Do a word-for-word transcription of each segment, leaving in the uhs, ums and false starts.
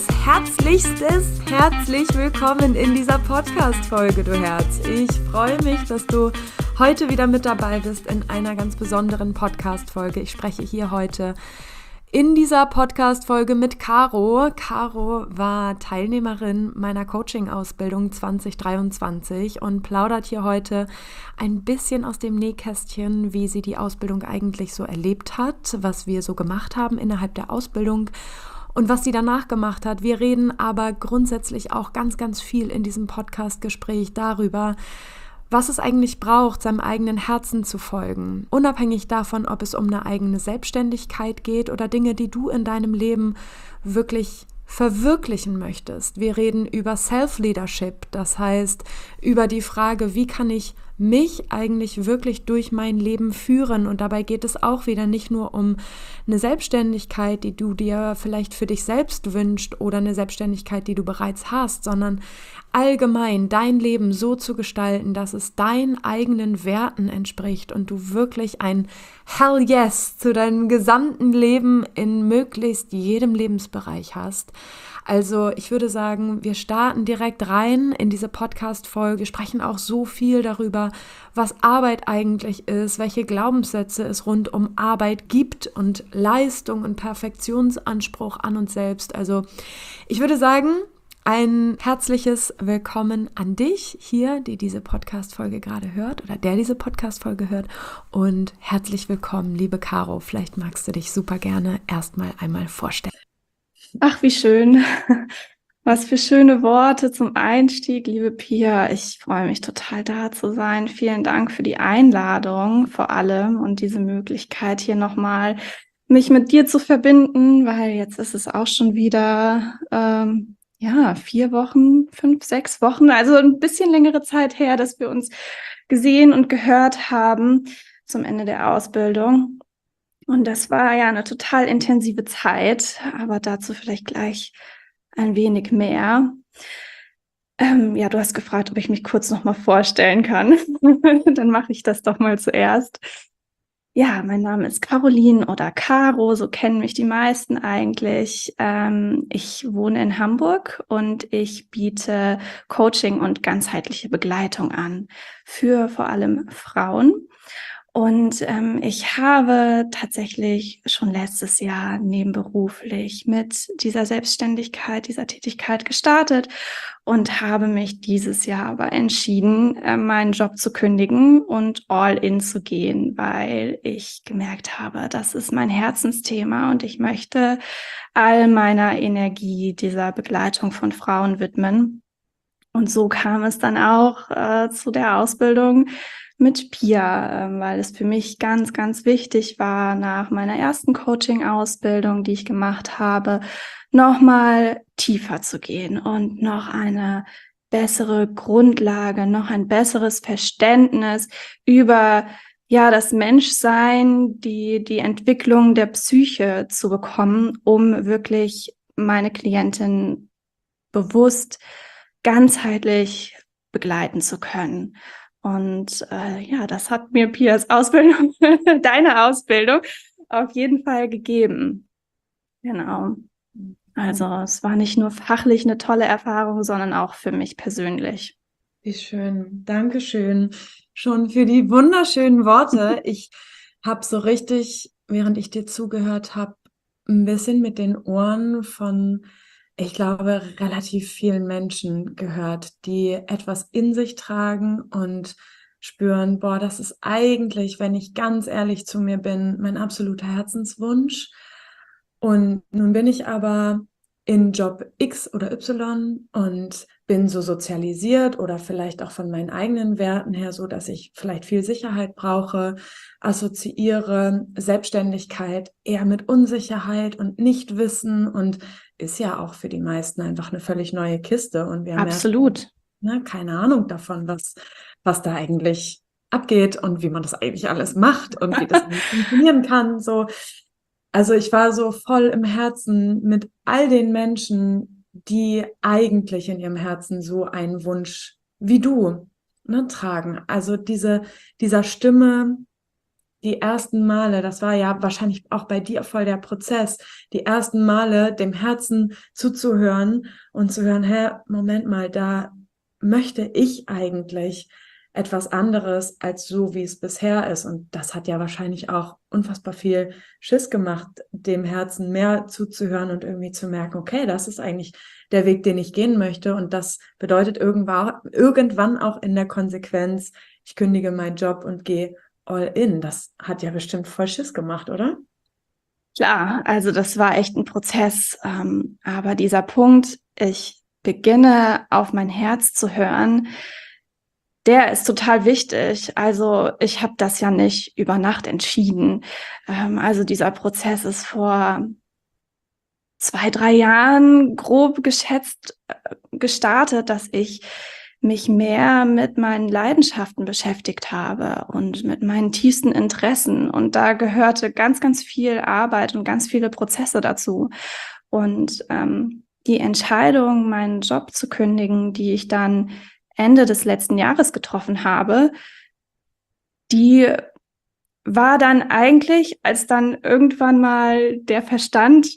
herzlichstes herzlich willkommen in dieser Podcast-Folge, du Herz. Ich freue mich, dass du heute wieder mit dabei bist in einer ganz besonderen Podcast-Folge. Ich spreche hier heute in dieser Podcast-Folge mit Caro. Caro war Teilnehmerin meiner Coaching-Ausbildung zwanzig dreiundzwanzig und plaudert hier heute ein bisschen aus dem Nähkästchen, wie sie die Ausbildung eigentlich so erlebt hat, was wir so gemacht haben innerhalb der Ausbildung und was sie danach gemacht hat. Wir reden aber grundsätzlich auch ganz, ganz viel in diesem Podcast-Gespräch darüber, was es eigentlich braucht, seinem eigenen Herzen zu folgen. Unabhängig davon, ob es um eine eigene Selbstständigkeit geht oder Dinge, die du in deinem Leben wirklich verwirklichen möchtest. Wir reden über Self-Leadership, das heißt über die Frage, wie kann ich mich eigentlich wirklich durch mein Leben führen? Und dabei geht es auch wieder nicht nur um eine Selbstständigkeit, die du dir vielleicht für dich selbst wünschst oder eine Selbstständigkeit, die du bereits hast, sondern allgemein dein Leben so zu gestalten, dass es deinen eigenen Werten entspricht und du wirklich ein Hell yes zu deinem gesamten Leben in möglichst jedem Lebensbereich hast. Also ich würde sagen, wir starten direkt rein in diese Podcast-Folge, sprechen auch so viel darüber, was Arbeit eigentlich ist, welche Glaubenssätze es rund um Arbeit gibt und Leistung und Perfektionsanspruch an uns selbst. Also ich würde sagen, ein herzliches Willkommen an dich hier, die diese Podcast-Folge gerade hört oder der diese Podcast-Folge hört, und herzlich willkommen, liebe Caro. Vielleicht magst du dich super gerne erstmal einmal vorstellen. Ach, wie schön. Was für schöne Worte zum Einstieg, liebe Pia. Ich freue mich total, da zu sein. Vielen Dank für die Einladung vor allem und diese Möglichkeit hier nochmal mich mit dir zu verbinden, weil jetzt ist es auch schon wieder ähm, ja vier Wochen, fünf, sechs Wochen, also ein bisschen längere Zeit her, dass wir uns gesehen und gehört haben zum Ende der Ausbildung. Und das war ja eine total intensive Zeit, aber dazu vielleicht gleich ein wenig mehr. Ähm, ja, du hast gefragt, ob ich mich kurz noch mal vorstellen kann. Dann mache ich das doch mal zuerst. Ja, mein Name ist Caroline oder Caro, so kennen mich die meisten eigentlich. Ähm, ich wohne in Hamburg und ich biete Coaching und ganzheitliche Begleitung an für vor allem Frauen. Und ähm, ich habe tatsächlich schon letztes Jahr nebenberuflich mit dieser Selbstständigkeit, dieser Tätigkeit gestartet und habe mich dieses Jahr aber entschieden, äh, meinen Job zu kündigen und all in zu gehen, weil ich gemerkt habe, das ist mein Herzensthema und ich möchte all meiner Energie dieser Begleitung von Frauen widmen. Und so kam es dann auch äh, zu der Ausbildung mit Pia, äh, weil es für mich ganz, ganz wichtig war, nach meiner ersten Coaching-Ausbildung, die ich gemacht habe, nochmal tiefer zu gehen und noch eine bessere Grundlage, noch ein besseres Verständnis über ja das Menschsein, die, die Entwicklung der Psyche zu bekommen, um wirklich meine Klientin bewusst ganzheitlich begleiten zu können. Und äh, ja, das hat mir Pias Ausbildung, deine Ausbildung, auf jeden Fall gegeben. Genau. Also es war nicht nur fachlich eine tolle Erfahrung, sondern auch für mich persönlich. Wie schön. Dankeschön schon für die wunderschönen Worte. Ich habe so richtig, während ich dir zugehört habe, ein bisschen mit den Ohren von, ich glaube, relativ vielen Menschen gehört, die etwas in sich tragen und spüren, boah, das ist eigentlich, wenn ich ganz ehrlich zu mir bin, mein absoluter Herzenswunsch. Und nun bin ich aber in Job X oder Y und bin so sozialisiert oder vielleicht auch von meinen eigenen Werten her so, dass ich vielleicht viel Sicherheit brauche, assoziiere Selbstständigkeit eher mit Unsicherheit und Nichtwissen und ist ja auch für die meisten einfach eine völlig neue Kiste und wir haben Absolut. ja ne, keine Ahnung davon, was, was da eigentlich abgeht und wie man das eigentlich alles macht und wie das funktionieren kann, so. Also ich war so voll im Herzen mit all den Menschen, die eigentlich in ihrem Herzen so einen Wunsch wie du ne, tragen. Also diese, dieser Stimme die ersten Male, das war ja wahrscheinlich auch bei dir voll der Prozess, die ersten Male dem Herzen zuzuhören und zu hören, hä, Moment mal, da möchte ich eigentlich etwas anderes als so, wie es bisher ist. Und das hat ja wahrscheinlich auch unfassbar viel Schiss gemacht, dem Herzen mehr zuzuhören und irgendwie zu merken, okay, das ist eigentlich der Weg, den ich gehen möchte. Und das bedeutet irgendwann, irgendwann auch in der Konsequenz, ich kündige meinen Job und gehe all in. Das hat ja bestimmt voll Schiss gemacht, oder? Klar, also das war echt ein Prozess. Ähm, aber dieser Punkt, ich beginne auf mein Herz zu hören, der ist total wichtig. Also ich habe das ja nicht über Nacht entschieden. Ähm, also dieser Prozess ist vor zwei, drei Jahren grob geschätzt äh, gestartet, dass ich mich mehr mit meinen Leidenschaften beschäftigt habe und mit meinen tiefsten Interessen. Und da gehörte ganz, ganz viel Arbeit und ganz viele Prozesse dazu. Und ähm, die Entscheidung, meinen Job zu kündigen, die ich dann Ende des letzten Jahres getroffen habe, die war dann eigentlich, als dann irgendwann mal der Verstand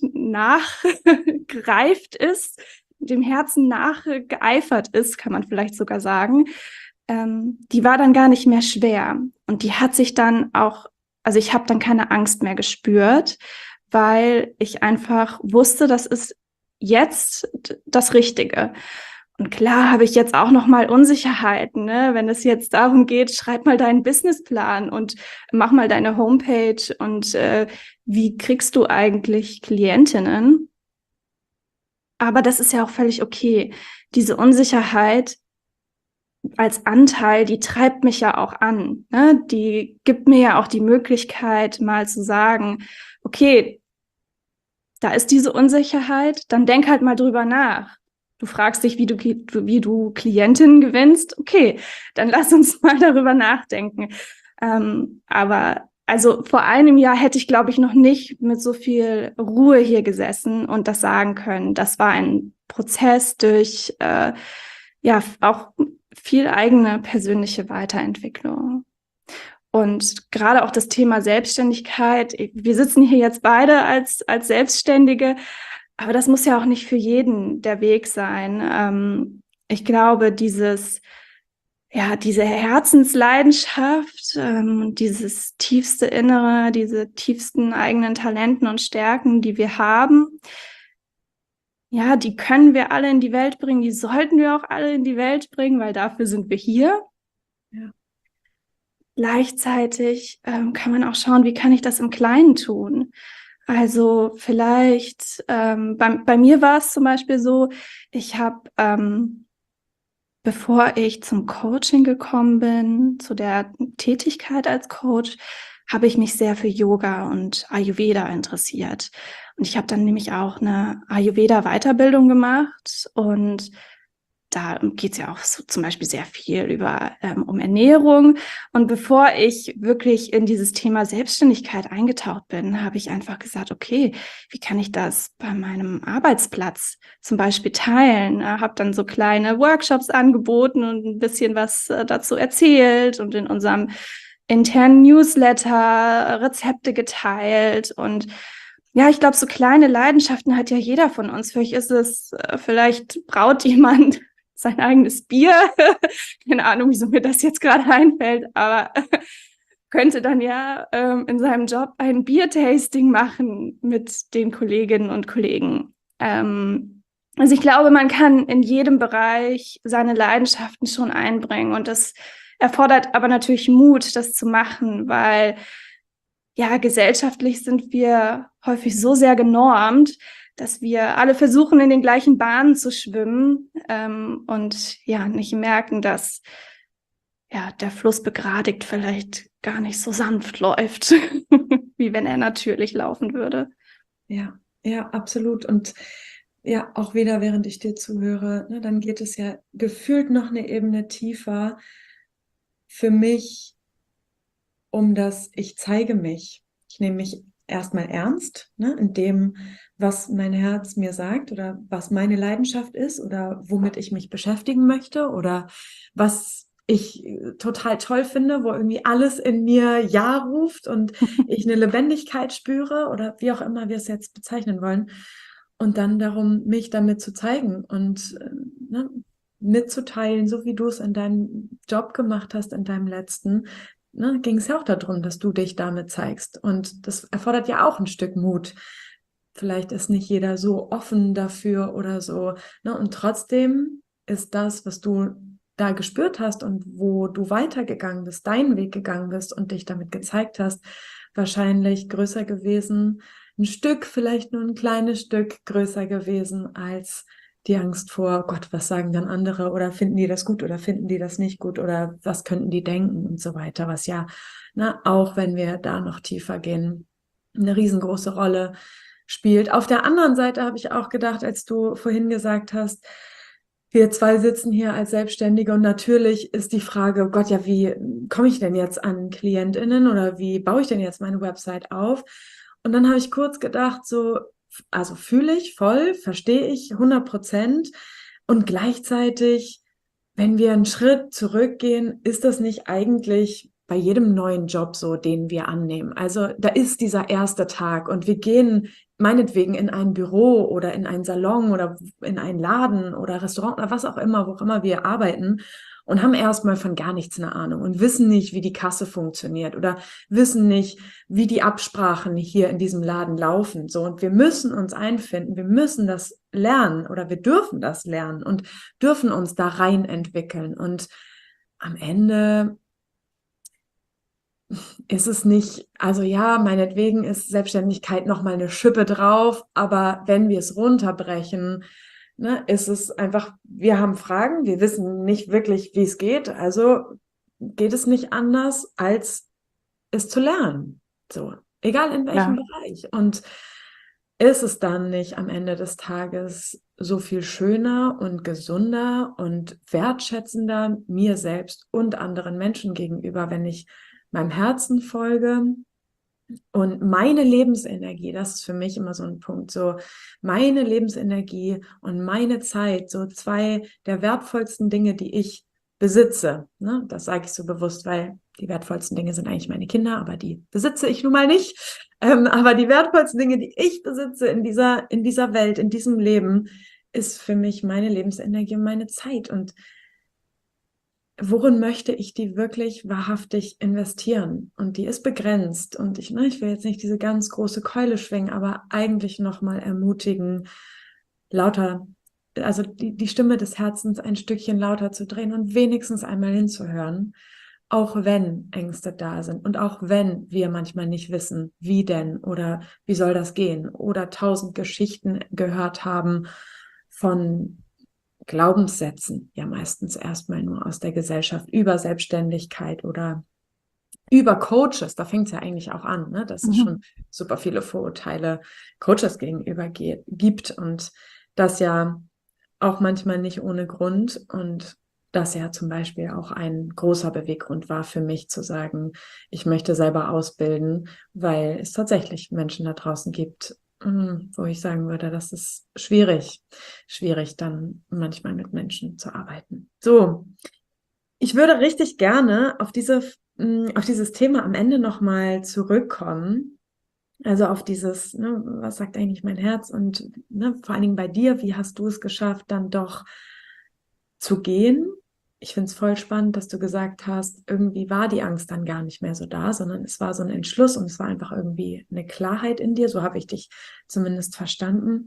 nachgereift ist, dem Herzen nachgeeifert ist, kann man vielleicht sogar sagen, ähm, die war dann gar nicht mehr schwer. Und die hat sich dann auch, also ich habe dann keine Angst mehr gespürt, weil ich einfach wusste, das ist jetzt das Richtige. Und klar habe ich jetzt auch noch mal Unsicherheiten, ne? Wenn es jetzt darum geht, schreib mal deinen Businessplan und mach mal deine Homepage und äh, wie kriegst du eigentlich Klientinnen? Aber das ist ja auch völlig okay. Diese Unsicherheit als Anteil, die treibt mich ja auch an, ne? Die gibt mir ja auch die Möglichkeit, mal zu sagen, okay, da ist diese Unsicherheit, dann denk halt mal drüber nach. Du fragst dich, wie du, wie du Klientinnen gewinnst. Okay, dann lass uns mal darüber nachdenken. Ähm, aber also vor einem Jahr hätte ich, glaube ich, noch nicht mit so viel Ruhe hier gesessen und das sagen können. Das war ein Prozess durch äh, ja auch viel eigene persönliche Weiterentwicklung. Und gerade auch das Thema Selbstständigkeit. Wir sitzen hier jetzt beide als, als Selbstständige, aber das muss ja auch nicht für jeden der Weg sein. Ähm, ich glaube, dieses, ja, diese Herzensleidenschaft, ähm, dieses tiefste Innere, diese tiefsten eigenen Talenten und Stärken, die wir haben, ja, die können wir alle in die Welt bringen, die sollten wir auch alle in die Welt bringen, weil dafür sind wir hier. Ja. Gleichzeitig ähm, kann man auch schauen, wie kann ich das im Kleinen tun? Also vielleicht, ähm, bei, bei mir war es zum Beispiel so, ich habe, ähm, bevor ich zum Coaching gekommen bin, zu der Tätigkeit als Coach, habe ich mich sehr für Yoga und Ayurveda interessiert. Und ich habe dann nämlich auch eine Ayurveda-Weiterbildung gemacht und da geht es ja auch so zum Beispiel sehr viel über ähm, um Ernährung. Und bevor ich wirklich in dieses Thema Selbstständigkeit eingetaucht bin, habe ich einfach gesagt, okay, wie kann ich das bei meinem Arbeitsplatz zum Beispiel teilen? Äh, habe dann so kleine Workshops angeboten und ein bisschen was äh, dazu erzählt und in unserem internen Newsletter Rezepte geteilt. Und ja, ich glaube, so kleine Leidenschaften hat ja jeder von uns. Vielleicht ist es, äh, vielleicht braut jemand sein eigenes Bier. Keine Ahnung, wieso mir das jetzt gerade einfällt, aber könnte dann ja ähm, in seinem Job ein Biertasting machen mit den Kolleginnen und Kollegen. Ähm, also ich glaube, man kann in jedem Bereich seine Leidenschaften schon einbringen und das erfordert aber natürlich Mut, das zu machen, weil ja, gesellschaftlich sind wir häufig so sehr genormt, dass wir alle versuchen, in den gleichen Bahnen zu schwimmen ähm, und ja, nicht merken, dass ja, der Fluss begradigt vielleicht gar nicht so sanft läuft, wie wenn er natürlich laufen würde. Ja, ja, absolut. Und ja, auch wieder, während ich dir zuhöre, ne, dann geht es ja gefühlt noch eine Ebene tiefer für mich um das, ich zeige mich. Ich nehme mich erstmal ernst, ne, in dem, was mein Herz mir sagt oder was meine Leidenschaft ist oder womit ich mich beschäftigen möchte oder was ich total toll finde, wo irgendwie alles in mir Ja ruft und ich eine Lebendigkeit spüre oder wie auch immer wir es jetzt bezeichnen wollen. Und dann darum, mich damit zu zeigen und äh, ne, mitzuteilen, so wie du es in deinem Job gemacht hast, in deinem letzten, ne, ging es ja auch darum, dass du dich damit zeigst. Und das erfordert ja auch ein Stück Mut. Vielleicht ist nicht jeder so offen dafür oder so. Ne? Und trotzdem ist das, was du da gespürt hast und wo du weitergegangen bist, deinen Weg gegangen bist und dich damit gezeigt hast, wahrscheinlich größer gewesen, ein Stück, vielleicht nur ein kleines Stück größer gewesen als die Angst vor, Gott, was sagen dann andere oder finden die das gut oder finden die das nicht gut oder was könnten die denken und so weiter, was ja, ne, auch wenn wir da noch tiefer gehen, eine riesengroße Rolle spielt. Auf der anderen Seite habe ich auch gedacht, als du vorhin gesagt hast, wir zwei sitzen hier als Selbstständige und natürlich ist die Frage, oh Gott, ja, wie komme ich denn jetzt an KlientInnen oder wie baue ich denn jetzt meine Website auf? Und dann habe ich kurz gedacht, so, also fühle ich voll, verstehe ich hundert Prozent und gleichzeitig, wenn wir einen Schritt zurückgehen, ist das nicht eigentlich bei jedem neuen Job so, den wir annehmen? Also da ist dieser erste Tag und wir gehen meinetwegen in ein Büro oder in einen Salon oder in einen Laden oder Restaurant oder was auch immer, wo auch immer wir arbeiten und haben erstmal von gar nichts eine Ahnung und wissen nicht, wie die Kasse funktioniert oder wissen nicht, wie die Absprachen hier in diesem Laden laufen. So, und wir müssen uns einfinden, wir müssen das lernen oder wir dürfen das lernen und dürfen uns da rein entwickeln. Und am Ende ist es nicht, also ja, meinetwegen ist Selbstständigkeit nochmal eine Schippe drauf, aber wenn wir es runterbrechen, ne, ist es einfach, wir haben Fragen, wir wissen nicht wirklich, wie es geht, also geht es nicht anders, als es zu lernen. So, egal in welchem Ja. Bereich. Und ist es dann nicht am Ende des Tages so viel schöner und gesunder und wertschätzender mir selbst und anderen Menschen gegenüber, wenn ich meinem Herzen folge und meine Lebensenergie, das ist für mich immer so ein Punkt, so meine Lebensenergie und meine Zeit, so zwei der wertvollsten Dinge, die ich besitze. Ne? Das sage ich so bewusst, weil die wertvollsten Dinge sind eigentlich meine Kinder, aber die besitze ich nun mal nicht. Ähm, aber die wertvollsten Dinge, die ich besitze in dieser, in dieser Welt, in diesem Leben, ist für mich meine Lebensenergie und meine Zeit. Und worin möchte ich die wirklich wahrhaftig investieren? Und die ist begrenzt. Und ich, ne, ich will jetzt nicht diese ganz große Keule schwingen, aber eigentlich nochmal ermutigen, lauter, also die, die Stimme des Herzens ein Stückchen lauter zu drehen und wenigstens einmal hinzuhören, auch wenn Ängste da sind und auch wenn wir manchmal nicht wissen, wie denn oder wie soll das gehen oder tausend Geschichten gehört haben von Glaubenssätzen, ja meistens erstmal nur aus der Gesellschaft über Selbstständigkeit oder über Coaches, da fängt es ja eigentlich auch an, ne? Dass es schon super viele Vorurteile Coaches gegenüber ge- gibt und das ja auch manchmal nicht ohne Grund und das ja zum Beispiel auch ein großer Beweggrund war für mich zu sagen, ich möchte selber ausbilden, weil es tatsächlich Menschen da draußen gibt, wo ich sagen würde, das ist schwierig, schwierig dann manchmal mit Menschen zu arbeiten. So, ich würde richtig gerne auf diese, auf dieses Thema am Ende nochmal zurückkommen. Also auf dieses, ne, was sagt eigentlich mein Herz und ne, vor allen Dingen bei dir, wie hast du es geschafft, dann doch zu gehen? Ich finde es voll spannend, dass du gesagt hast, irgendwie war die Angst dann gar nicht mehr so da, sondern es war so ein Entschluss und es war einfach irgendwie eine Klarheit in dir. So habe ich dich zumindest verstanden.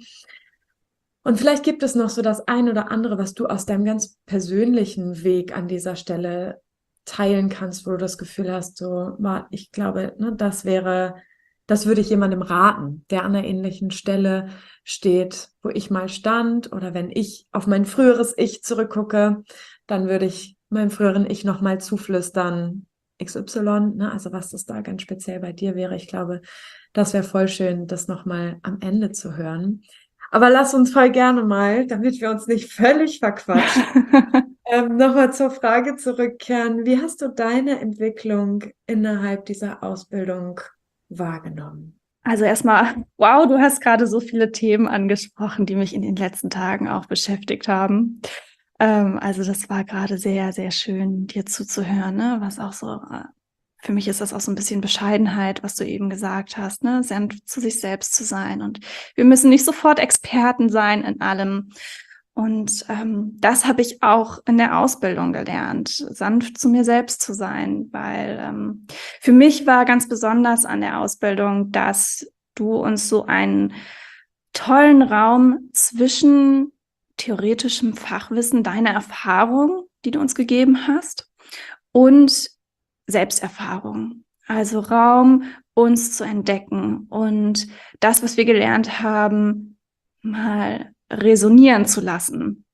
Und vielleicht gibt es noch so das ein oder andere, was du aus deinem ganz persönlichen Weg an dieser Stelle teilen kannst, wo du das Gefühl hast, so, ich glaube, ne, das wäre, das würde ich jemandem raten, der an einer ähnlichen Stelle steht, wo ich mal stand, oder wenn ich auf mein früheres Ich zurückgucke, dann würde ich meinem früheren Ich nochmal zuflüstern, X Y, ne, also was das da ganz speziell bei dir wäre. Ich glaube, das wäre voll schön, das nochmal am Ende zu hören. Aber lass uns voll gerne mal, damit wir uns nicht völlig verquatschen, ähm, nochmal zur Frage zurückkehren. Wie hast du deine Entwicklung innerhalb dieser Ausbildung wahrgenommen? Also erstmal, wow, du hast gerade so viele Themen angesprochen, die mich in den letzten Tagen auch beschäftigt haben. Ähm, also das war gerade sehr, sehr schön, dir zuzuhören, ne? Was auch so, äh, für mich ist das auch so ein bisschen Bescheidenheit, was du eben gesagt hast, ne? Sanft zu sich selbst zu sein. Und wir müssen nicht sofort Experten sein in allem. Und ähm, das habe ich auch in der Ausbildung gelernt, sanft zu mir selbst zu sein, weil ähm, für mich war ganz besonders an der Ausbildung, dass du uns so einen tollen Raum zwischen theoretischem Fachwissen, deiner Erfahrung, die du uns gegeben hast, und Selbsterfahrung. Also Raum, uns zu entdecken und das, was wir gelernt haben, mal resonieren zu lassen.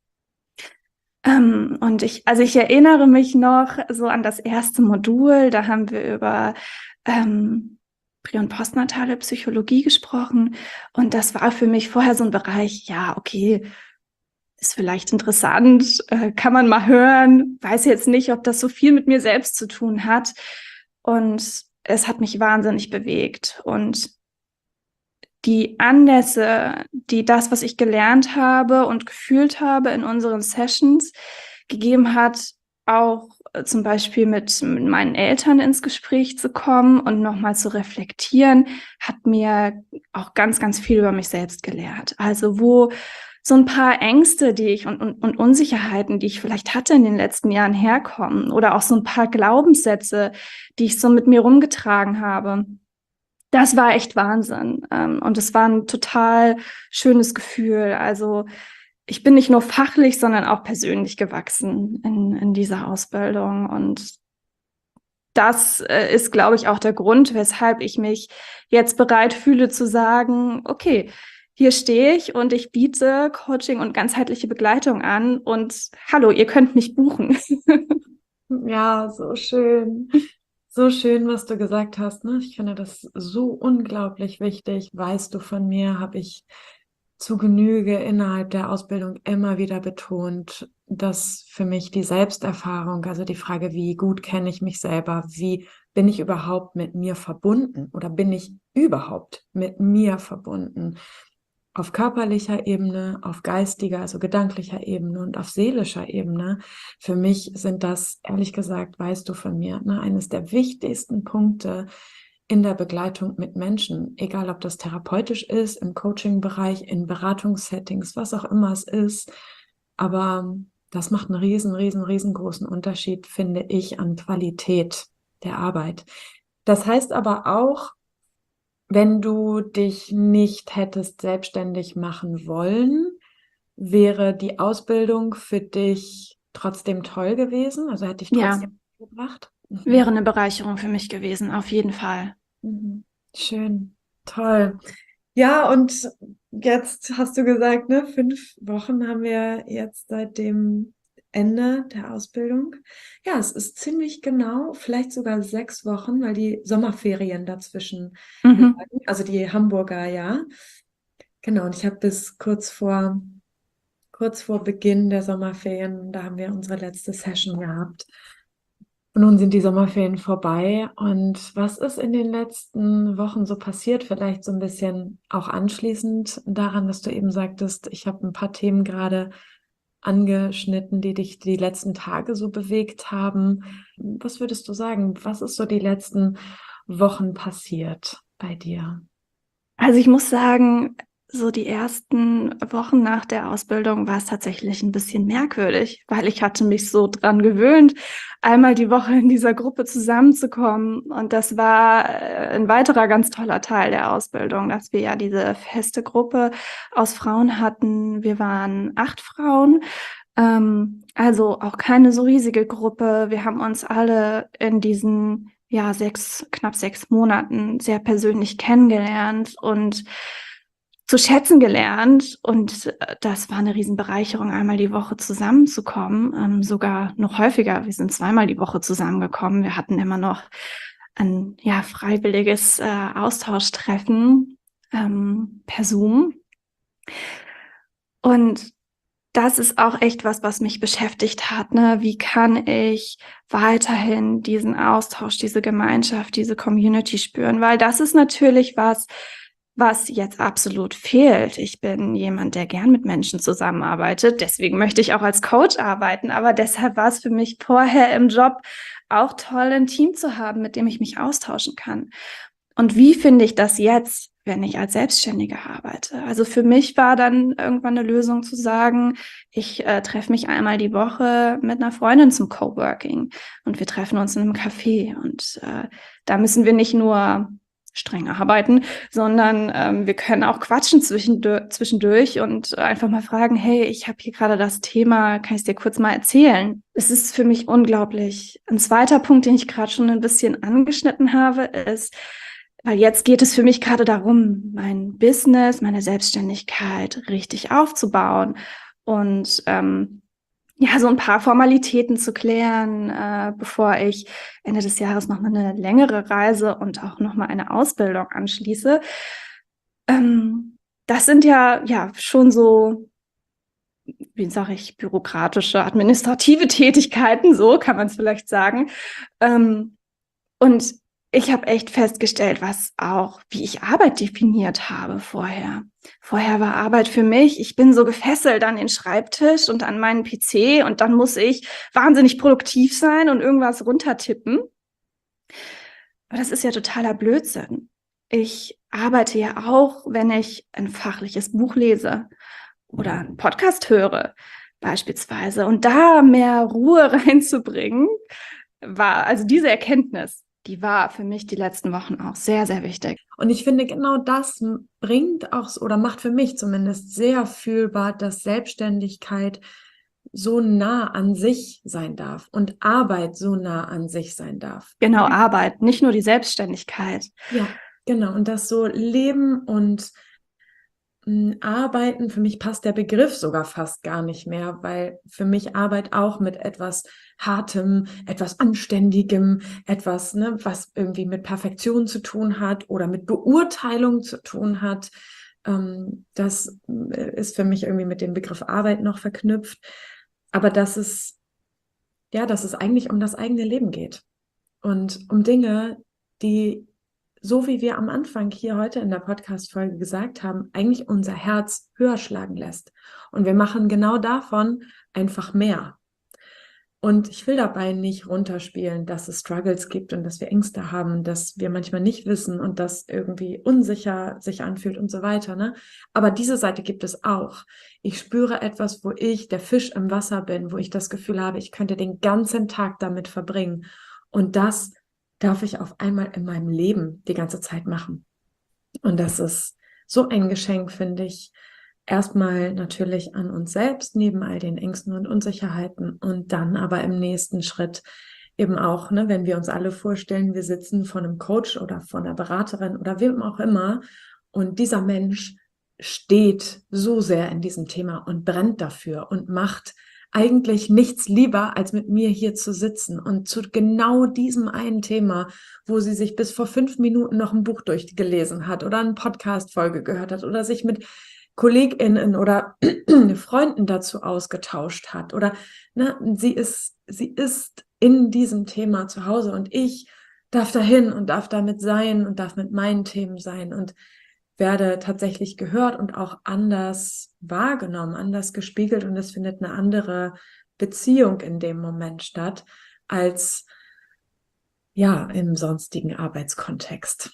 Ähm, und ich, also ich erinnere mich noch so an das erste Modul, da haben wir über ähm, prä- und postnatale Psychologie gesprochen und das war für mich vorher so ein Bereich, ja, okay, ist vielleicht interessant, äh, kann man mal hören, weiß jetzt nicht, ob das so viel mit mir selbst zu tun hat und es hat mich wahnsinnig bewegt und die Anlässe, die das, was ich gelernt habe und gefühlt habe in unseren Sessions, gegeben hat, auch äh, zum Beispiel mit, mit meinen Eltern ins Gespräch zu kommen und nochmal zu reflektieren, hat mir auch ganz, ganz viel über mich selbst gelehrt. Also wo so ein paar Ängste, die ich und, und, und Unsicherheiten, die ich vielleicht hatte in den letzten Jahren herkommen oder auch so ein paar Glaubenssätze, die ich so mit mir rumgetragen habe. Das war echt Wahnsinn. Ähm, und es war ein total schönes Gefühl. Also ich bin nicht nur fachlich, sondern auch persönlich gewachsen in, in dieser Ausbildung. Und das äh, ist, glaube ich, auch der Grund, weshalb ich mich jetzt bereit fühle zu sagen, okay, hier stehe ich und ich biete Coaching und ganzheitliche Begleitung an. Und hallo, ihr könnt mich buchen. Ja, so schön. So schön, was du gesagt hast, ne? Ich finde das so unglaublich wichtig. Weißt du von mir, habe ich zu Genüge innerhalb der Ausbildung immer wieder betont, dass für mich die Selbsterfahrung, also die Frage, wie gut kenne ich mich selber, wie bin ich überhaupt mit mir verbunden oder bin ich überhaupt mit mir verbunden? Auf körperlicher Ebene, auf geistiger, also gedanklicher Ebene und auf seelischer Ebene. Für mich sind das, ehrlich gesagt, weißt du von mir, ne, eines der wichtigsten Punkte in der Begleitung mit Menschen, egal ob das therapeutisch ist, im Coaching-Bereich, in Beratungssettings, was auch immer es ist. Aber das macht einen riesen, riesen, riesengroßen Unterschied, finde ich, an Qualität der Arbeit. Das heißt aber auch, wenn du dich nicht hättest selbstständig machen wollen, wäre die Ausbildung für dich trotzdem toll gewesen? Also hätte ich Ja, trotzdem gebracht? Mhm. wäre eine Bereicherung für mich gewesen, auf jeden Fall. Mhm. Schön, toll. Ja, und jetzt hast du gesagt, ne, fünf Wochen haben wir jetzt seit dem Ende der Ausbildung. Ja, es ist ziemlich genau, vielleicht sogar sechs Wochen, weil die Sommerferien dazwischen Mhm. lagen, also die Hamburger, ja. Genau, und ich habe bis kurz vor, kurz vor Beginn der Sommerferien, da haben wir unsere letzte Session gehabt. Und nun sind die Sommerferien vorbei. Und was ist in den letzten Wochen so passiert? Vielleicht so ein bisschen auch anschließend daran, dass du eben sagtest, ich habe ein paar Themen gerade angeschnitten, die dich die letzten Tage so bewegt haben. Was würdest du sagen? Was ist so die letzten Wochen passiert bei dir? Also ich muss sagen, so die ersten Wochen nach der Ausbildung war es tatsächlich ein bisschen merkwürdig, weil ich hatte mich so dran gewöhnt, einmal die Woche in dieser Gruppe zusammenzukommen. Und das war äh, ein weiterer ganz toller Teil der Ausbildung, dass wir ja diese feste Gruppe aus Frauen hatten. Wir waren acht Frauen. Ähm, also auch keine so riesige Gruppe. Wir haben uns alle in diesen ja, sechs, knapp sechs Monaten sehr persönlich kennengelernt und zu schätzen gelernt. Und äh, das war eine Riesenbereicherung, einmal die Woche zusammenzukommen, ähm, sogar noch häufiger. Wir sind zweimal die Woche zusammengekommen. Wir hatten immer noch ein ja, freiwilliges äh, Austauschtreffen ähm, per Zoom. Und das ist auch echt was, was mich beschäftigt hat, ne? Wie kann ich weiterhin diesen Austausch, diese Gemeinschaft, diese Community spüren? Weil das ist natürlich was, was jetzt absolut fehlt. Ich bin jemand, der gern mit Menschen zusammenarbeitet. Deswegen möchte ich auch als Coach arbeiten. Aber deshalb war es für mich vorher im Job auch toll, ein Team zu haben, mit dem ich mich austauschen kann. Und wie finde ich das jetzt, wenn ich als Selbstständige arbeite? Also für mich war dann irgendwann eine Lösung zu sagen, ich äh, treffe mich einmal die Woche mit einer Freundin zum Coworking und wir treffen uns in einem Café. Und äh, da müssen wir nicht nur streng arbeiten, sondern ähm, wir können auch quatschen zwischendurch, zwischendurch und einfach mal fragen, hey, ich habe hier gerade das Thema, kann ich es dir kurz mal erzählen? Es ist für mich unglaublich. Ein zweiter Punkt, den ich gerade schon ein bisschen angeschnitten habe, ist, weil jetzt geht es für mich gerade darum, mein Business, meine Selbstständigkeit richtig aufzubauen und ähm, ja, so ein paar Formalitäten zu klären, äh, bevor ich Ende des Jahres nochmal eine längere Reise und auch nochmal eine Ausbildung anschließe. Ähm, das sind ja, ja schon so, wie sage ich, bürokratische, administrative Tätigkeiten, so kann man es vielleicht sagen. Ähm, und ich habe echt festgestellt, was auch, wie ich Arbeit definiert habe vorher. Vorher war Arbeit für mich, ich bin so gefesselt an den Schreibtisch und an meinen P C und dann muss ich wahnsinnig produktiv sein und irgendwas runtertippen. Aber das ist ja totaler Blödsinn. Ich arbeite ja auch, wenn ich ein fachliches Buch lese oder einen Podcast höre beispielsweise. Und da mehr Ruhe reinzubringen, war also diese Erkenntnis, die war für mich die letzten Wochen auch sehr, sehr wichtig. Und ich finde, genau das bringt auch oder macht für mich zumindest sehr fühlbar, dass Selbstständigkeit so nah an sich sein darf und Arbeit so nah an sich sein darf. Genau, Arbeit, nicht nur die Selbstständigkeit. Ja, genau. Und das so Leben und mh, Arbeiten, für mich passt der Begriff sogar fast gar nicht mehr, weil für mich Arbeit auch mit etwas Hartem, etwas Anständigem, etwas, ne, was irgendwie mit Perfektion zu tun hat oder mit Beurteilung zu tun hat. Ähm, das ist für mich irgendwie mit dem Begriff Arbeit noch verknüpft. Aber dass es, ja, dass es eigentlich um das eigene Leben geht und um Dinge, die, so wie wir am Anfang hier heute in der Podcast-Folge gesagt haben, eigentlich unser Herz höher schlagen lässt. Und wir machen genau davon einfach mehr. Und ich will dabei nicht runterspielen, dass es Struggles gibt und dass wir Ängste haben, dass wir manchmal nicht wissen und dass irgendwie unsicher sich anfühlt und so weiter, ne? Aber diese Seite gibt es auch. Ich spüre etwas, wo ich der Fisch im Wasser bin, wo ich das Gefühl habe, ich könnte den ganzen Tag damit verbringen. Und das darf ich auf einmal in meinem Leben die ganze Zeit machen. Und das ist so ein Geschenk, finde ich. Erstmal natürlich an uns selbst, neben all den Ängsten und Unsicherheiten und dann aber im nächsten Schritt eben auch, ne, wenn wir uns alle vorstellen, wir sitzen vor einem Coach oder vor einer Beraterin oder wem auch immer und dieser Mensch steht so sehr in diesem Thema und brennt dafür und macht eigentlich nichts lieber, als mit mir hier zu sitzen und zu genau diesem einen Thema, wo sie sich bis vor fünf Minuten noch ein Buch durchgelesen hat oder eine Podcast-Folge gehört hat oder sich mit KollegInnen oder Freunden dazu ausgetauscht hat oder ne, sie ist, sie ist in diesem Thema zu Hause und ich darf dahin und darf damit sein und darf mit meinen Themen sein und werde tatsächlich gehört und auch anders wahrgenommen, anders gespiegelt und es findet eine andere Beziehung in dem Moment statt als ja im sonstigen Arbeitskontext.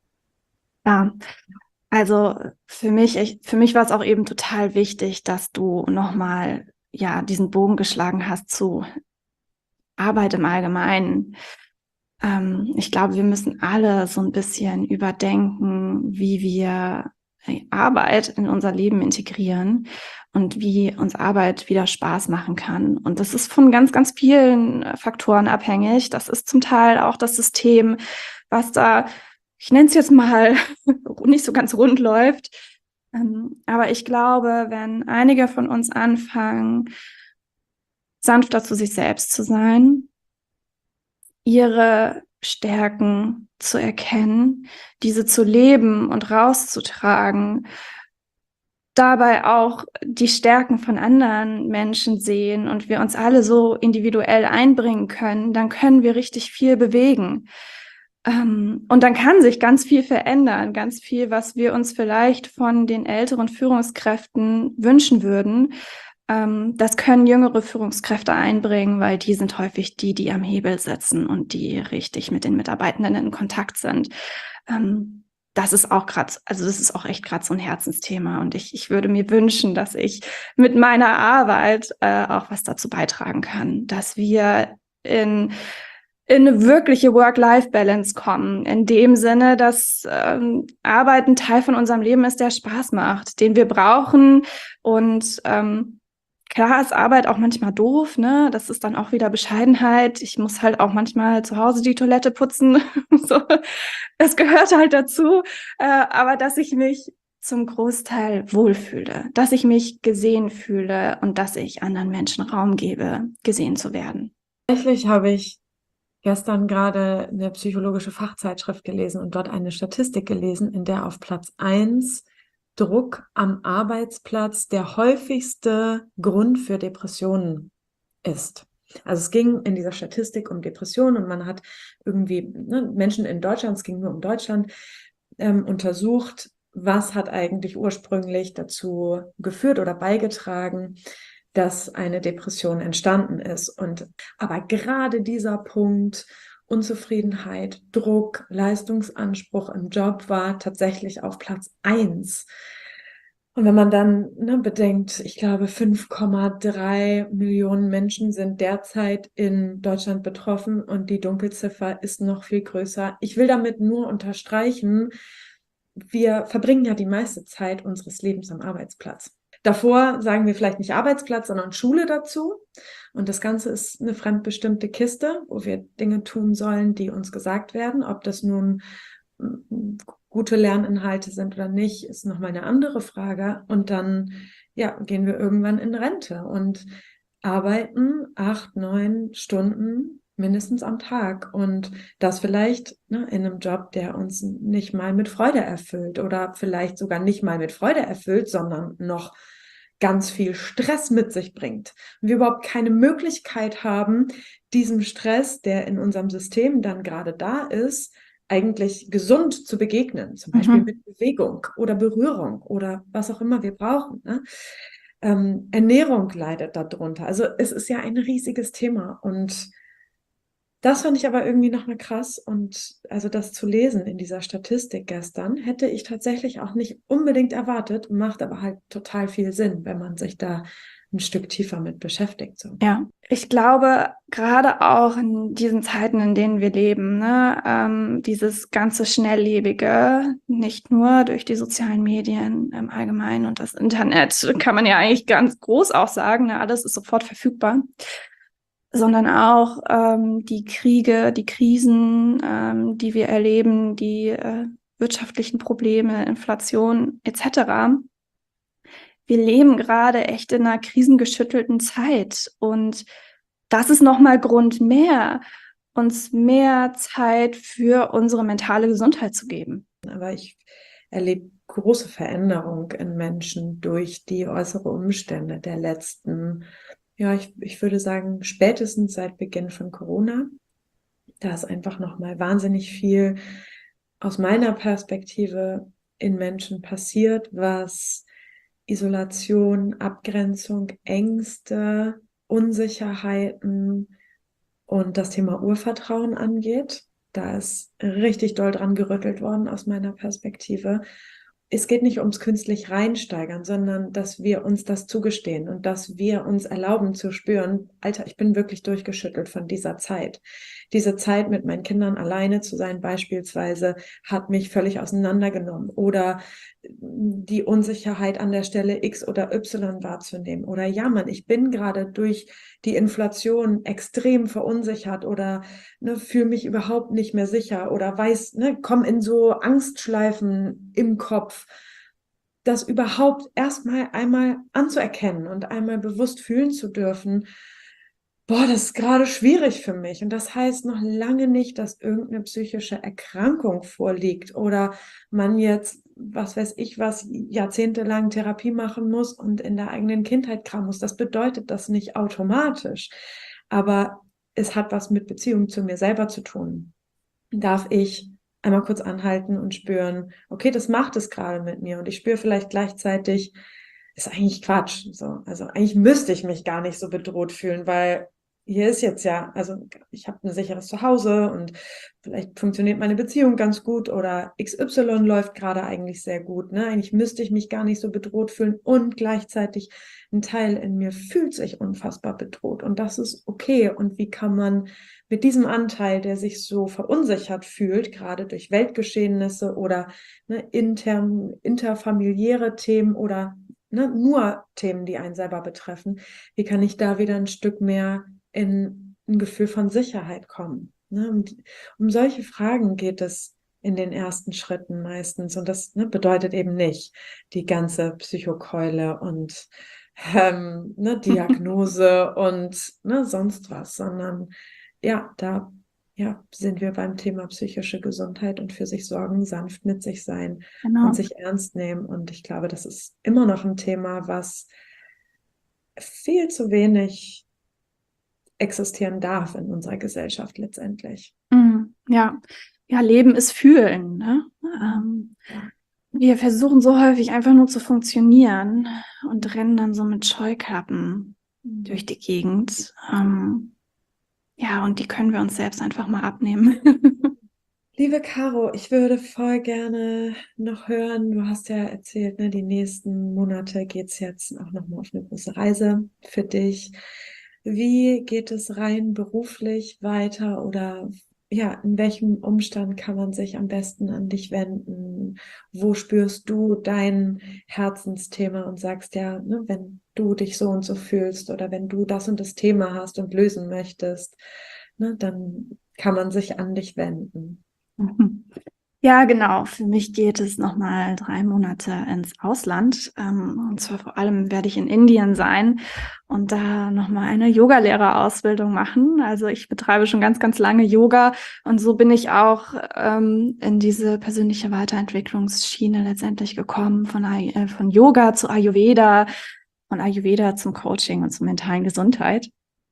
Ja. Also für mich, ich, für mich war es auch eben total wichtig, dass du nochmal ja diesen Bogen geschlagen hast zu Arbeit im Allgemeinen. Ähm, ich glaube, wir müssen alle so ein bisschen überdenken, wie wir Arbeit in unser Leben integrieren und wie uns Arbeit wieder Spaß machen kann. Und das ist von ganz, ganz vielen Faktoren abhängig. Das ist zum Teil auch das System, was da, ich nenne es jetzt mal, nicht so ganz rund läuft. Ähm, aber ich glaube, wenn einige von uns anfangen, sanfter zu sich selbst zu sein, ihre Stärken zu erkennen, diese zu leben und rauszutragen, dabei auch die Stärken von anderen Menschen sehen und wir uns alle so individuell einbringen können, dann können wir richtig viel bewegen. Ähm, und dann kann sich ganz viel verändern, ganz viel, was wir uns vielleicht von den älteren Führungskräften wünschen würden. Ähm, das können jüngere Führungskräfte einbringen, weil die sind häufig die, die am Hebel sitzen und die richtig mit den Mitarbeitenden in Kontakt sind. Ähm, das ist auch gerade, also das ist auch echt gerade so ein Herzensthema. Und ich, ich würde mir wünschen, dass ich mit meiner Arbeit äh, auch was dazu beitragen kann, dass wir in in eine wirkliche Work-Life-Balance kommen. In dem Sinne, dass ähm, Arbeit ein Teil von unserem Leben ist, der Spaß macht, den wir brauchen. Und ähm, klar ist Arbeit auch manchmal doof, ne? Das ist dann auch wieder Bescheidenheit. Ich muss halt auch manchmal zu Hause die Toilette putzen. So, das gehört halt dazu. Äh, aber dass ich mich zum Großteil wohlfühle, dass ich mich gesehen fühle und dass ich anderen Menschen Raum gebe, gesehen zu werden. Tatsächlich habe ich gestern gerade eine psychologische Fachzeitschrift gelesen und dort eine Statistik gelesen, in der auf Platz eins Druck am Arbeitsplatz der häufigste Grund für Depressionen ist. Also es ging in dieser Statistik um Depressionen und man hat irgendwie ne, Menschen in Deutschland, es ging nur um Deutschland, ähm, untersucht, was hat eigentlich ursprünglich dazu geführt oder beigetragen, dass eine Depression entstanden ist. Und aber gerade dieser Punkt Unzufriedenheit, Druck, Leistungsanspruch im Job war tatsächlich auf Platz eins. Und wenn man dann ne, bedenkt, ich glaube, fünf Komma drei Millionen Menschen sind derzeit in Deutschland betroffen und die Dunkelziffer ist noch viel größer. Ich will damit nur unterstreichen, wir verbringen ja die meiste Zeit unseres Lebens am Arbeitsplatz. Davor sagen wir vielleicht nicht Arbeitsplatz, sondern Schule dazu. Und das Ganze ist eine fremdbestimmte Kiste, wo wir Dinge tun sollen, die uns gesagt werden. Ob das nun gute Lerninhalte sind oder nicht, ist nochmal eine andere Frage. Und dann ja, gehen wir irgendwann in Rente und arbeiten acht, neun Stunden mindestens am Tag. Und das vielleicht ne, in einem Job, der uns nicht mal mit Freude erfüllt oder vielleicht sogar nicht mal mit Freude erfüllt, sondern noch ganz viel Stress mit sich bringt. Und wir überhaupt keine Möglichkeit haben, diesem Stress, der in unserem System dann gerade da ist, eigentlich gesund zu begegnen, zum Beispiel mhm. mit Bewegung oder Berührung oder was auch immer wir brauchen. Ne? Ähm, Ernährung leidet darunter. Also es ist ja ein riesiges Thema und das fand ich aber irgendwie nochmal krass und also das zu lesen in dieser Statistik gestern, hätte ich tatsächlich auch nicht unbedingt erwartet, macht aber halt total viel Sinn, wenn man sich da ein Stück tiefer mit beschäftigt. So. Ja, ich glaube, gerade auch in diesen Zeiten, in denen wir leben, ne, ähm, dieses ganze Schnelllebige, nicht nur durch die sozialen Medien im Allgemeinen und das Internet, kann man ja eigentlich ganz groß auch sagen, ne, alles ist sofort verfügbar, sondern auch ähm, die Kriege, die Krisen, ähm, die wir erleben, die äh, wirtschaftlichen Probleme, Inflation et cetera. Wir leben gerade echt in einer krisengeschüttelten Zeit und das ist nochmal Grund mehr, uns mehr Zeit für unsere mentale Gesundheit zu geben. Aber ich erlebe große Veränderung in Menschen durch die äußeren Umstände der letzten, ja, ich, ich würde sagen, spätestens seit Beginn von Corona. Da ist einfach nochmal wahnsinnig viel aus meiner Perspektive in Menschen passiert, was Isolation, Abgrenzung, Ängste, Unsicherheiten und das Thema Urvertrauen angeht. Da ist richtig doll dran gerüttelt worden aus meiner Perspektive. Es geht nicht ums künstlich reinsteigern, sondern dass wir uns das zugestehen und dass wir uns erlauben zu spüren, Alter, ich bin wirklich durchgeschüttelt von dieser Zeit. Diese Zeit mit meinen Kindern alleine zu sein beispielsweise hat mich völlig auseinandergenommen oder die Unsicherheit an der Stelle X oder Y wahrzunehmen oder ja, Mann, ich bin gerade durch die Inflation extrem verunsichert oder ne, fühle mich überhaupt nicht mehr sicher oder weiß, ne, komme in so Angstschleifen im Kopf. Das überhaupt erstmal einmal anzuerkennen und einmal bewusst fühlen zu dürfen, boah, das ist gerade schwierig für mich. Und das heißt noch lange nicht, dass irgendeine psychische Erkrankung vorliegt oder man jetzt, was weiß ich was, jahrzehntelang Therapie machen muss und in der eigenen Kindheit kram muss. Das bedeutet das nicht automatisch. Aber es hat was mit Beziehung zu mir selber zu tun. darf ich einmal kurz anhalten und spüren, okay, das macht es gerade mit mir und ich spüre vielleicht gleichzeitig, ist eigentlich Quatsch. So. Also eigentlich müsste ich mich gar nicht so bedroht fühlen, weil hier ist jetzt ja, also ich habe ein sicheres Zuhause und vielleicht funktioniert meine Beziehung ganz gut oder X Y läuft gerade eigentlich sehr gut. Ne? Eigentlich müsste ich mich gar nicht so bedroht fühlen und gleichzeitig ein Teil in mir fühlt sich unfassbar bedroht und das ist okay. Und wie kann man mit diesem Anteil, der sich so verunsichert fühlt, gerade durch Weltgeschehnisse oder ne, intern, interfamiliäre Themen oder ne, nur Themen, die einen selber betreffen, wie kann ich da wieder ein Stück mehr in ein Gefühl von Sicherheit kommen? Ne? Und um solche Fragen geht es in den ersten Schritten meistens. Und das ne, bedeutet eben nicht die ganze Psychokeule und ähm, ne, Diagnose und ne, sonst was, sondern ja, da ja, sind wir beim Thema psychische Gesundheit und für sich sorgen, sanft mit sich sein und Genau. sich ernst nehmen. Und ich glaube, das ist immer noch ein Thema, was viel zu wenig existieren darf in unserer Gesellschaft letztendlich. Mm, ja. Ja, Leben ist fühlen, ne? Ähm, Ja. wir versuchen so häufig einfach nur zu funktionieren und rennen dann so mit Scheuklappen durch die Gegend. Ähm, ja, und die können wir uns selbst einfach mal abnehmen. Liebe Caro, ich würde voll gerne noch hören, du hast ja erzählt, ne, die nächsten Monate geht es jetzt auch nochmal auf eine große Reise für dich. Wie geht es rein beruflich weiter oder ja, in welchem Umstand kann man sich am besten an dich wenden? Wo spürst du dein Herzensthema und sagst ja, ne, wenn du dich so und so fühlst oder wenn du das und das Thema hast und lösen möchtest, ne, dann kann man sich an dich wenden. Mhm. Ja, genau. Für mich geht es nochmal drei Monate ins Ausland. Ähm, und zwar vor allem werde ich in Indien sein und da nochmal eine Yogalehrerausbildung machen. Also ich betreibe schon ganz, ganz lange Yoga und so bin ich auch ähm, in diese persönliche Weiterentwicklungsschiene letztendlich gekommen, von, Ay- äh, von Yoga zu Ayurveda, von Ayurveda zum Coaching und zur mentalen Gesundheit.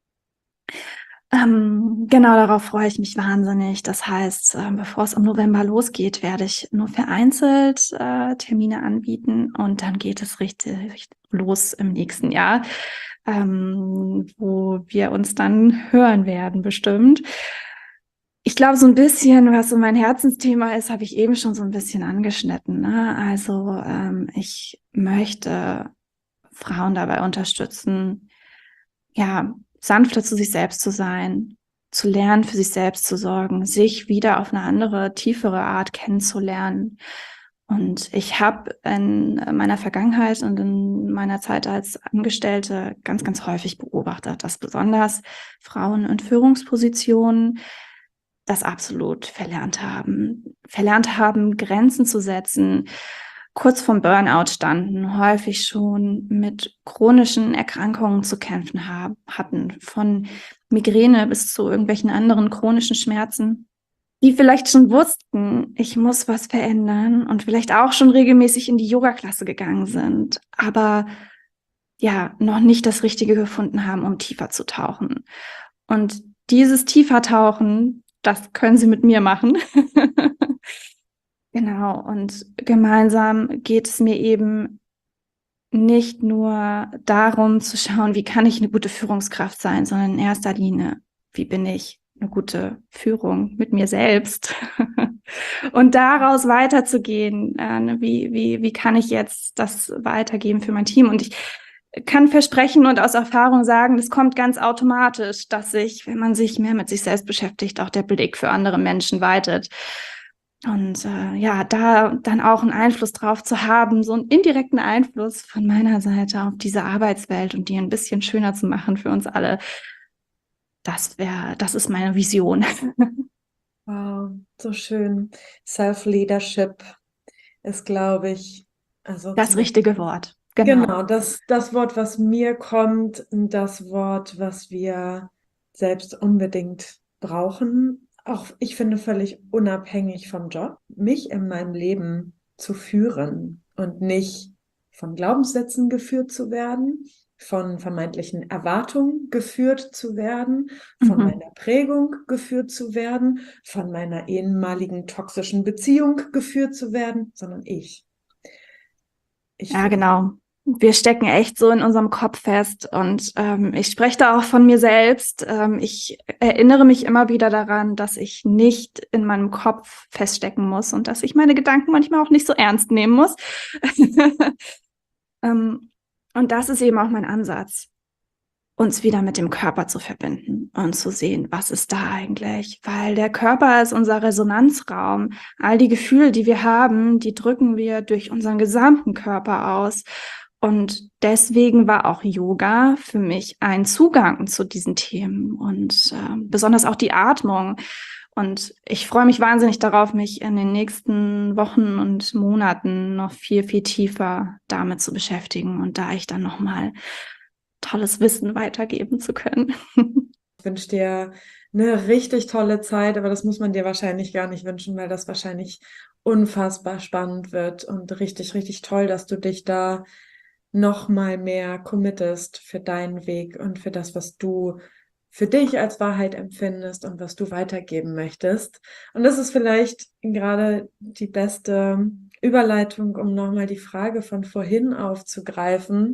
Ähm, genau, darauf freue ich mich wahnsinnig. Das heißt, ähm, bevor es im November losgeht, werde ich nur vereinzelt äh, Termine anbieten und dann geht es richtig, richtig los im nächsten Jahr, ähm, wo wir uns dann hören werden, bestimmt. Ich glaube, so ein bisschen, was so mein Herzensthema ist, habe ich eben schon so ein bisschen angeschnitten. Ne? Also ähm, ich möchte Frauen dabei unterstützen, ja, sanfter zu sich selbst zu sein, zu lernen, für sich selbst zu sorgen, sich wieder auf eine andere, tiefere Art kennenzulernen. Und ich habe in meiner Vergangenheit und in meiner Zeit als Angestellte ganz, ganz häufig beobachtet, dass besonders Frauen in Führungspositionen das absolut verlernt haben. Verlernt haben, Grenzen zu setzen, kurz vorm Burnout standen, häufig schon mit chronischen Erkrankungen zu kämpfen haben, hatten, von Migräne bis zu irgendwelchen anderen chronischen Schmerzen, die vielleicht schon wussten, ich muss was verändern und vielleicht auch schon regelmäßig in die Yoga-Klasse gegangen sind, aber ja, noch nicht das Richtige gefunden haben, um tiefer zu tauchen. Und dieses tiefer Tauchen, das können sie mit mir machen. Genau, und gemeinsam geht es mir eben nicht nur darum zu schauen, wie kann ich eine gute Führungskraft sein, sondern in erster Linie, wie bin ich eine gute Führung mit mir selbst und daraus weiterzugehen, äh, wie, wie, wie kann ich jetzt das weitergeben für mein Team? Und ich kann versprechen und aus Erfahrung sagen, das kommt ganz automatisch, dass sich, wenn man sich mehr mit sich selbst beschäftigt, auch der Blick für andere Menschen weitet. Und äh, ja, da dann auch einen Einfluss drauf zu haben, so einen indirekten Einfluss von meiner Seite auf diese Arbeitswelt und die ein bisschen schöner zu machen für uns alle, das wäre, das ist meine Vision. Wow, so schön. Self-Leadership ist, glaube ich, also Das zumindest richtige Wort. Genau. genau das, das Wort, was mir kommt, das Wort, was wir selbst unbedingt brauchen. Auch ich finde völlig unabhängig vom Job, mich in meinem Leben zu führen und nicht von Glaubenssätzen geführt zu werden, von vermeintlichen Erwartungen geführt zu werden, von Mhm. meiner Prägung geführt zu werden, von meiner ehemaligen toxischen Beziehung geführt zu werden, sondern ich. ich Ja, genau. Wir stecken echt so in unserem Kopf fest und ähm, ich spreche da auch von mir selbst. Ähm, ich erinnere mich immer wieder daran, dass ich nicht in meinem Kopf feststecken muss und dass ich meine Gedanken manchmal auch nicht so ernst nehmen muss. ähm, und das ist eben auch mein Ansatz, uns wieder mit dem Körper zu verbinden und zu sehen, was ist da eigentlich? Weil der Körper ist unser Resonanzraum. All die Gefühle, die wir haben, die drücken wir durch unseren gesamten Körper aus. Und deswegen war auch Yoga für mich ein Zugang zu diesen Themen und äh, besonders auch die Atmung. Und ich freue mich wahnsinnig darauf, mich in den nächsten Wochen und Monaten noch viel, viel tiefer damit zu beschäftigen und da ich dann nochmal tolles Wissen weitergeben zu können. Ich wünsche dir eine richtig tolle Zeit, aber das muss man dir wahrscheinlich gar nicht wünschen, weil das wahrscheinlich unfassbar spannend wird und richtig, richtig toll, dass du dich da noch mal mehr committest für deinen Weg und für das, was du für dich als Wahrheit empfindest und was du weitergeben möchtest. Und das ist vielleicht gerade die beste Überleitung, um nochmal die Frage von vorhin aufzugreifen.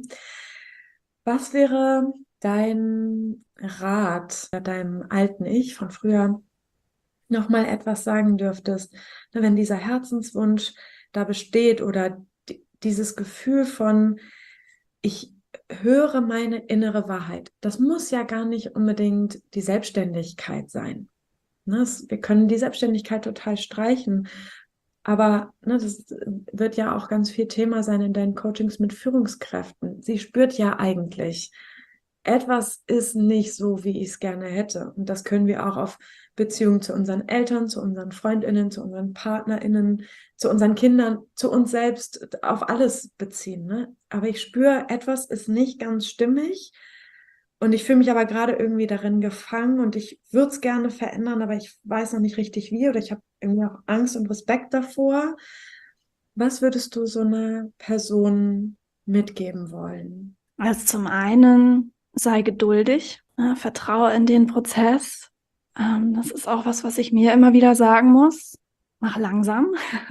Was wäre dein Rat deinem alten Ich von früher nochmal etwas sagen dürftest, wenn dieser Herzenswunsch da besteht oder dieses Gefühl von, ich höre meine innere Wahrheit. Das muss ja gar nicht unbedingt die Selbstständigkeit sein. Ne, das, wir können die Selbstständigkeit total streichen, aber ne, das wird ja auch ganz viel Thema sein in deinen Coachings mit Führungskräften. Sie spürt ja eigentlich, etwas ist nicht so, wie ich es gerne hätte. Und das können wir auch auf Beziehungen zu unseren Eltern, zu unseren FreundInnen, zu unseren PartnerInnen, zu unseren Kindern, zu uns selbst, auf alles beziehen. Ne? Aber ich spüre, etwas ist nicht ganz stimmig und ich fühle mich aber gerade irgendwie darin gefangen und ich würde es gerne verändern, aber ich weiß noch nicht richtig wie oder ich habe irgendwie auch Angst und Respekt davor. Was würdest du so einer Person mitgeben wollen? Also zum einen, sei geduldig, ne, vertraue in den Prozess. Ähm, das ist auch was, was ich mir immer wieder sagen muss. Mach langsam,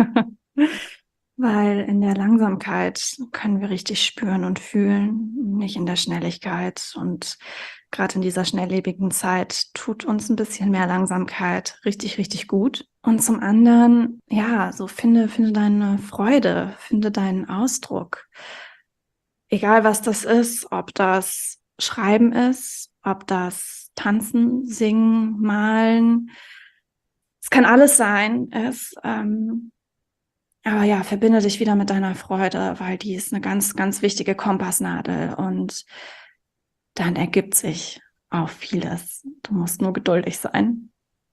weil in der Langsamkeit können wir richtig spüren und fühlen, nicht in der Schnelligkeit. Und gerade in dieser schnelllebigen Zeit tut uns ein bisschen mehr Langsamkeit richtig, richtig gut. Und zum anderen, ja, so finde, finde deine Freude, finde deinen Ausdruck. Egal was das ist, ob das Schreiben ist, ob das Tanzen, Singen, Malen, es kann alles sein. Es, ähm, aber ja, verbinde dich wieder mit deiner Freude, weil die ist eine ganz, ganz wichtige Kompassnadel und dann ergibt sich auch vieles. Du musst nur geduldig sein.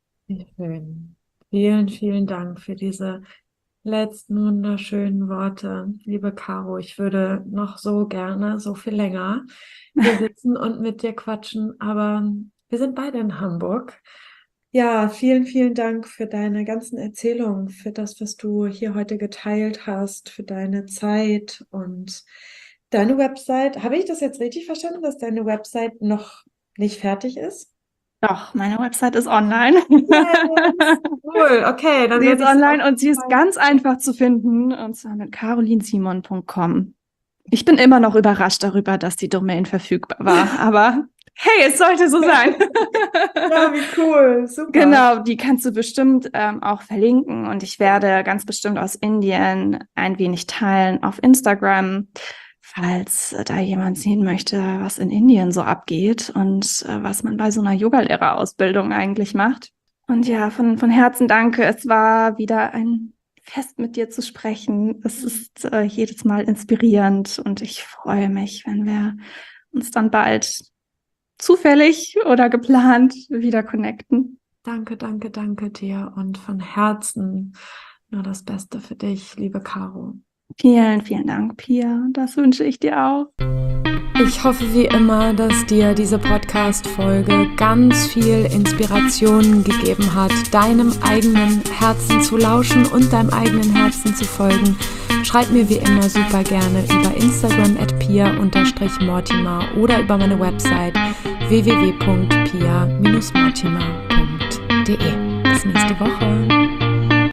Schön. Vielen, vielen Dank für diese letzten wunderschönen Worte, liebe Caro. Ich würde noch so gerne, so viel länger hier sitzen und mit dir quatschen, aber wir sind beide in Hamburg. Ja, vielen, vielen Dank für deine ganzen Erzählungen, für das, was du hier heute geteilt hast, für deine Zeit und deine Website. Habe ich das jetzt richtig verstanden, dass deine Website noch nicht fertig ist? Doch, meine Website ist online. Yes. Cool, okay. Dann sie ist online und sie ist sein. ganz einfach zu finden, und zwar mit caroline simon punkt com. Ich bin immer noch überrascht darüber, dass die Domain verfügbar war, aber hey, es sollte so sein. Ja, wie cool, super. Genau, die kannst du bestimmt ähm, auch verlinken und ich werde ganz bestimmt aus Indien ein wenig teilen auf Instagram, falls äh, da jemand sehen möchte, was in Indien so abgeht und äh, was man bei so einer Yogalehrerausbildung eigentlich macht. Und ja, von, von Herzen danke. Es war wieder ein Fest, mit dir zu sprechen. Es ist äh, jedes Mal inspirierend und ich freue mich, wenn wir uns dann bald zufällig oder geplant wieder connecten. Danke, danke, danke dir und von Herzen nur das Beste für dich, liebe Caro. Vielen, vielen Dank, Pia. Das wünsche ich dir auch. Ich hoffe wie immer, dass dir diese Podcast-Folge ganz viel Inspiration gegeben hat, deinem eigenen Herzen zu lauschen und deinem eigenen Herzen zu folgen. Schreib mir wie immer super gerne über Instagram at pia unterstrich mortimer oder über meine Website w w w punkt pia Bindestrich mortimer punkt d e. Bis nächste Woche.